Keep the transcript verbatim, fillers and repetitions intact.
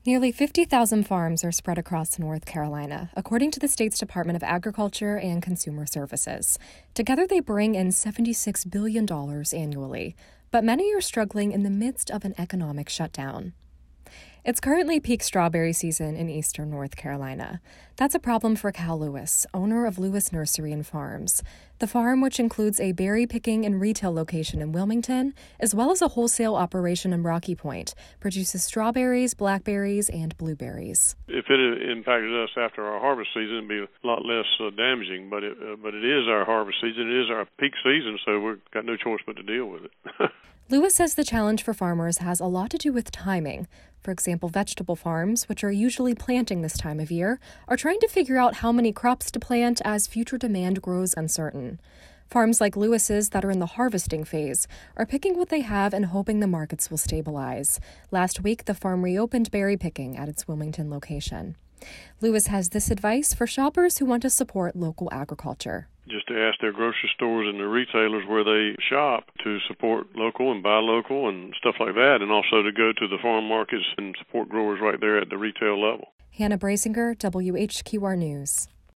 Nearly fifty thousand farms are spread across North Carolina, according to the state's Department of Agriculture and Consumer Services. Together, they bring in seventy-six billion dollars annually, but many are struggling in the midst of an economic shutdown. It's currently peak strawberry season in eastern North Carolina. That's a problem for Cal Lewis, owner of Lewis Nursery and Farms. The farm, which includes a berry picking and retail location in Wilmington, as well as a wholesale operation in Rocky Point, produces strawberries, blackberries, and blueberries. If it impacted us after our harvest season, it'd be a lot less uh, damaging, but it, uh, but it is our harvest season. It is our peak season, so we've got no choice but to deal with it. Lewis says the challenge for farmers has a lot to do with timing. For example, vegetable farms, which are usually planting this time of year, are trying to figure out how many crops to plant as future demand grows uncertain. Farms like Lewis's that are in the harvesting phase are picking what they have and hoping the markets will stabilize. Last week, the farm reopened berry picking at its Wilmington location. Lewis has this advice for shoppers who want to support local agriculture. Just to ask their grocery stores and their retailers where they shop to support local and buy local and stuff like that, and also to go to the farm markets and support growers right there at the retail level. Hannah Brasinger, W H Q R News.